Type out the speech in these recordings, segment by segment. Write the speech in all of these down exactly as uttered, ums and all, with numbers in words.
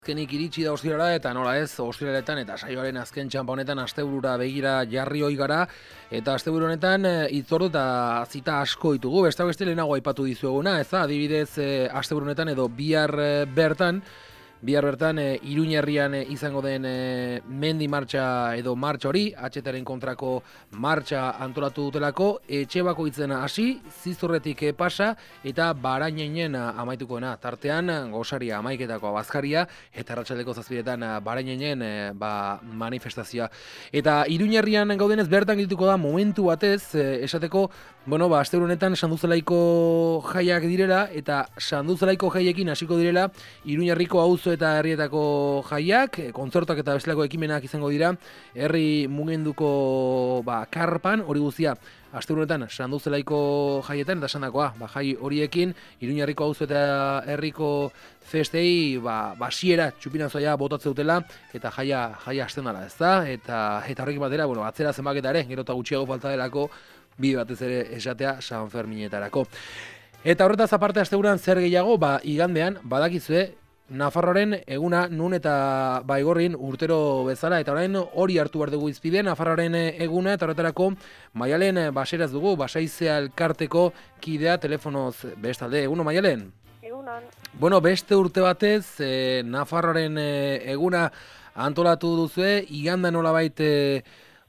Azkenik iritsi da ostirala eta nola ez, ostiraletan eta saioaren azken txanpa honetan asteburura begira jarri hoi gara eta asteburu honetan hitzordu eta zita asko ditugu, besteak beste lehenago aipatu dizueguna, ez da, adibidez e, asteburu honetan edo bihar e, bertan Bihar bertan e, Iruñerrian e, izango den e, mendi martxa edo martxa hori, atxetaren kontrako martxa antolatu dutelako, etxe bakoitzen hasi, zizurretik e, pasa eta Barañainen amaitukoena. Tartean, gosaria amaiketako abazkaria eta arratsaldeko zazpiretan Barañainen e, ba, manifestazioa. Eta Iruñerrian gaudenez bertan gituko da momentu batez, e, esateko, bueno, ba, asteburu honetan Sanduzelaiko jaiak direla eta Sanduzelaiko jaiekin hasiko direla Iruñerriko auzo eta herrietako jaiak, kontzertuak eta bestelako ekimenak izango dira, herri mugenduko ba, karpan, hori guztia, asteburu honetan Sanduzelaiko jaietan eta esandakoa, ba, jai horiekin, Iruñerriko auzo eta herriko festei, ba, basiera txupinazoia botatze dutela, eta jaia, jaia hasten dela, ez da? Eta, eta horrekin batera, bueno, atzera zenbaketa ere, gero eta gutxiago falta delako, bi batez ere esatea San Ferminetarako. Eta horretaz aparte asteburuan zer gehiago, ba, igandean, badakizue, Nafarroaren eguna nun eta baigorrin urtero bezala, eta orain hori hartu behar dugu izpide, Nafarroaren eguna, eta horretarako Maialen baseraz dugu, Basaizea elkarteko kidea telefonoz bestalde. Eguno, Maialen? Egunon. Bueno, beste urte batez, eh, Nafarroaren eh, eguna antolatu duzue, iganda nolabait, eh,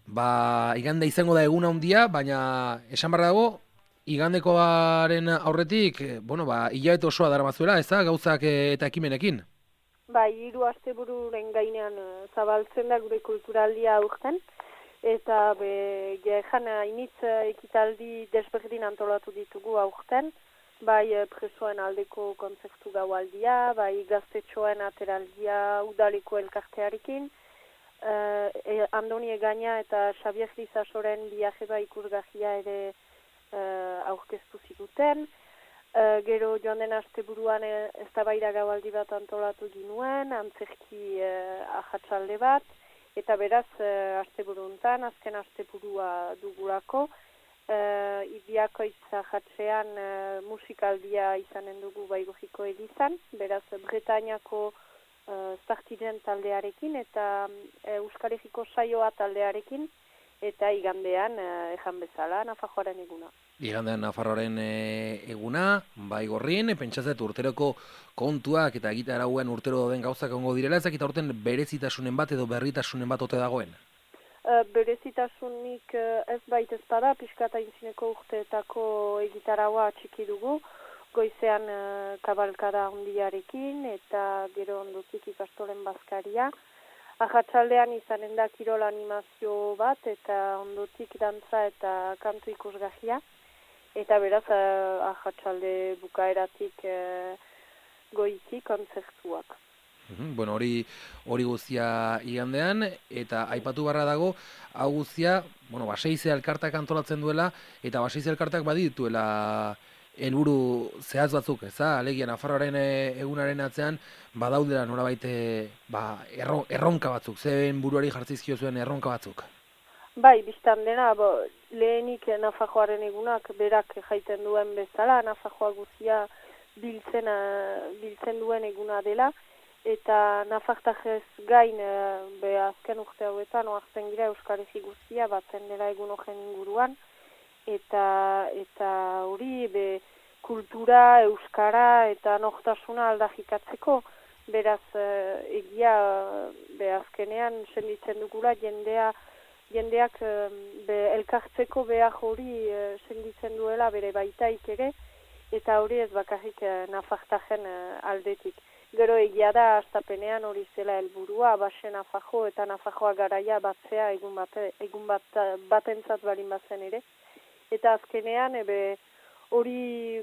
ba, iganda izango da eguna handia, baina esan barra dago, igandekoaren aurretik, bueno, ba, hilabete osoa daramazuela, ez da, gauzak eta ekimenekin? Ba, hiru astebururen gainean zabaltzen da gure kulturaldia aurten, eta be, gehan hainitz ekitaldi desberdin antolatu ditugu aurten, bai presoen aldeko kontzertu gaualdia, bai gaztetxoen ateraldia udaleko elkartearekin, uh, e, Andoni Egaña eta Xabier Lizasoren biajeba ikusgarria ere Uh, aurkeztu zituten. Uh, gero joan den asteburuan e, eztabaida gaualdi bat antolatu ginuen, antzerki uh, ahatsalde bat, eta beraz uh, asteburu hontan, azken asteburua dugulako, uh, Ibiakoitz ahatsean uh, musikaldia izanen dugu Baigorriko elizan, beraz Bretañako uh, Zartiren taldearekin eta uh, Euskal Herriko saioa taldearekin, eta igandean, eh, ejan bezala, Nafarroaren eguna. Igandean Nafarroaren e, eguna, Baigorrin, pentsatzet urteroko kontuak eta egitarauan urtero den gauzak ongo direla, ezak eta urten berezitasunen bat edo berritasunen bat ote dagoen? Uh, berezitasunik uh, ez bait ez bada, pixkata intzineko urteetako egitaraua txiki dugu, goizean uh, kabalkada handiarekin eta gero ondotik ikastolen bazkaria. Ahatsaldean izanen da kirol animazio bat eta ondotik dantza eta kantu ikusgarria. Eta beraz uh, ahatsalde bukaeratik uh, goiti kontzertuak. Mm-hmm. Bueno, hori hori guztia igandean, eta aipatu barra dago, hau guztia, bueno, Basaizea elkartak antolatzen duela, eta Basaizea elkartak badituela helburu zehaz batzuk, ez da? Alegia, Nafarroaren egunaren atzean, badaudela norabait ba, erro, erronka batzuk, zeben buruari jartzizkio zuen erronka batzuk. Bai, biztan dena, bo, lehenik Nafarroaren egunak berak jaiten duen bezala, Nafarroa guztia biltzen, biltzen duen eguna dela, eta Nafartajez gain, be azken urte hauetan, oartzen gira Euskal Herri guztia, batzen dela egun horren inguruan, eta eta hori be kultura, euskara eta nortasuna aldarrikatzeko, beraz egia be azkenean senditzen dugula jendea jendeak be elkartzeko behar hori senditzen duela bere baitaik ere, eta hori ez bakarrik Nafartajen aldetik. Gero egia da hastapenean hori zela helburua, Baxe Nafarro eta Nafarroa garaia batzea egun, bate, egun bat, batentzat balin bazen ere. Eta azkenean, ebe, hori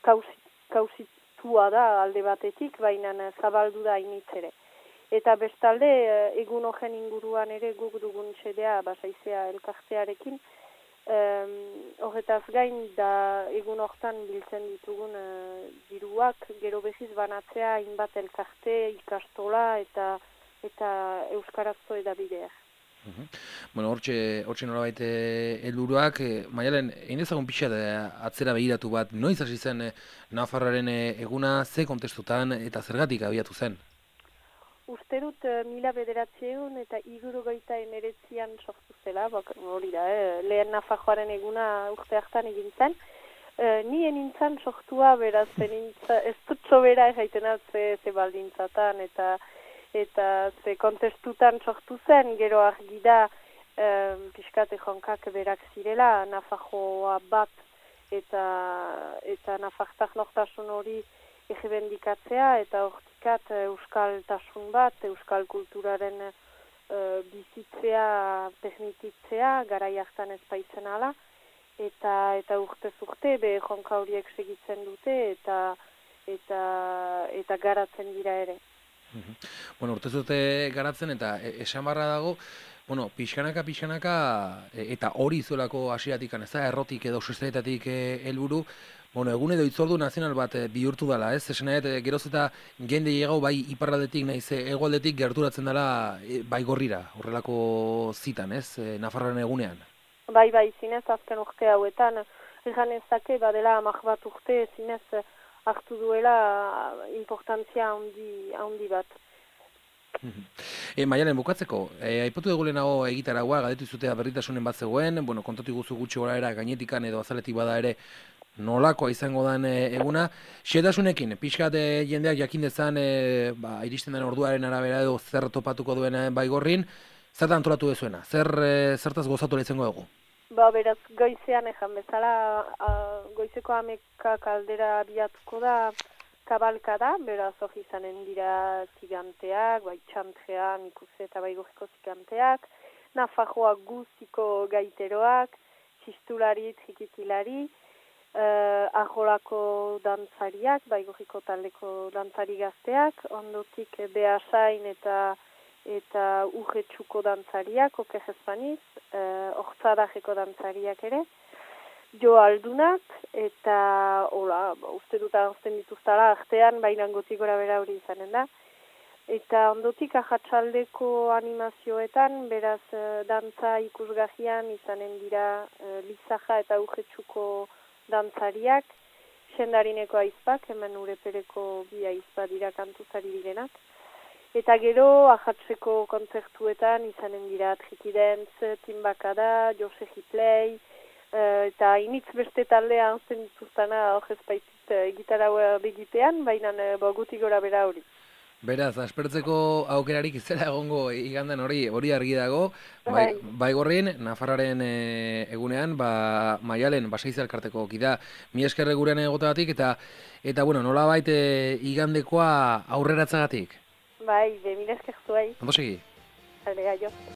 kausitua da alde batetik, baina zabaldu da initzere. Eta bestalde, egun horren inguruan ere guk dugun txedea, Basaizea elkartearekin, um, horretaz gain da egun hortan biltzen ditugun uh, diruak, gero behiz banatzea, hainbat elkarte, ikastola eta, eta euskarazko edabideak. Uhum. Bueno, hortxe, hortxe nolabait helburuak, e, Maialen, egin dezagun pixa atzera begiratu bat, noiz hasi zen e, Nafarroaren eguna, ze kontestutan eta zergatik abiatu zen? uste dut uh, mila bederatziehun eta hirurogeita hemeretzian sortu zela, bak, hori da, eh, lehen Nafarroaren eguna urte hartan egin zen. Uh, ni enintzan sortua, beraz, enintza, ez dut sobera erraiten hau ze, ze baldintzatan eta eta ze kontestutan sortu zen, gero argi da um, pixkate jonkak berak zirela, Nafarroa bat eta eta Nafartar nortasun hori egebendikatzea eta hortikat euskaltasun bat, euskal kulturaren uh, bizitzea, permititzea, garai hartan ez baitzen ala, eta eta urtez urte be jonka horiek segitzen dute eta eta eta garatzen dira ere. Mhm. Bueno, urtez urte garatzen eta esan barra dago, bueno, pixkanaka pixkanaka eta hori zuelako hasieratik ez da errotik edo sozietatik helburu, bueno, egun edo hitzordu nazional bat bihurtu dela, ez? Esan nahi, geroz eta jende llegau bai iparraldetik naiz hegoaldetik gerturatzen dela Baigorrira, horrelako zitan, ez? Nafarroaren egunean. Bai, bai, zinez azken urte hauetan, egan ezake badela amak bat urte, zinez hartu duela importantzia handi, handi bat. E, Maialen, bukatzeko, e, aipatu dugu lehenago egitaragua, galdetu izutea berritasunen bat zegoen, bueno, kontatu guzu gutxi gora era gainetikan edo azaletik bada ere nolakoa izango den e, eguna. Xetasunekin, pixkat e, jendeak jakin dezan, e, ba, iristen den orduaren arabera edo zer topatuko duen Baigorrin, zertan antolatu dezuena? Zer, e, zertaz gozatu izango dugu? Ba, beraz, goizean ejan bezala, a, goizeko amekak aldera abiatuko da kabalka da, beraz hori izanen dira ziganteak, bai txantrea, Mikuse eta Baigorriko ziganteak, Nafarroa guztiko gaiteroak, txistulari, trikitilari, uh, arrolako dantzariak, Baigorriko taldeko dantzari gazteak, ondotik behasain eta eta urretxuko dantzariak, oker ezpaniz, uh, ortsadajeko dantzariak ere, jo aldunak, eta hola, uste dut arazten dituztala artean, baina gotik gora bera hori izanen da. Eta ondotik ahatsaldeko animazioetan, beraz uh, dantza ikusgahian izanen dira uh, lizaja eta urretxuko dantzariak, sendarineko aizpak, hemen urepereko bi aizpa dira kantuzari direnak. Eta gero, ahatseko kontzertuetan izanen dira Trikidentz, Timbakada, Jose Hiplei, uh, eta initz beste taldea anzen dituztana hor ez baitit uh, gitarra begitean, baina uh, guti gora bera hori. Beraz, aspertzeko aukerarik izela egongo igandan hori hori argi dago, bai, Baigorrin, Nafarraren e, egunean, ba, Maialen, Basaiz elkarteko kida, mi eskerre gurean egotegatik, eta, eta bueno, nola baite igandekoa aurreratzagatik? Bai, de mil esker zuai. Ondo segi? Aldea jo.